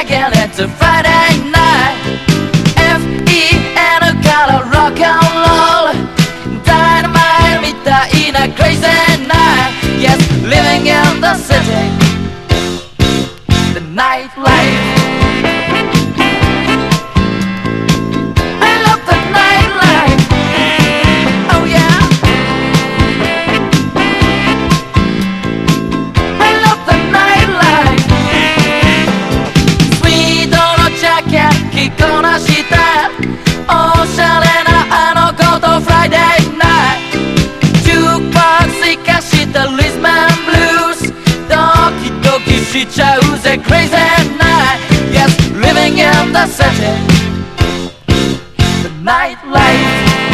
again, it's a Friday night. FEN color rock and roll, dynamite みたいな crazy night. Yes, living in the city, the nightlife. I love the nightlife. Oh yeah, I love the nightlife. Sweet のジャケット着こなしておしゃれなあの子と Friday night。 ジュークボックス生かしたリズム&ブルース、ドキドキしちゃうぜ Crazy night. Yes, living in the city, the nightlife.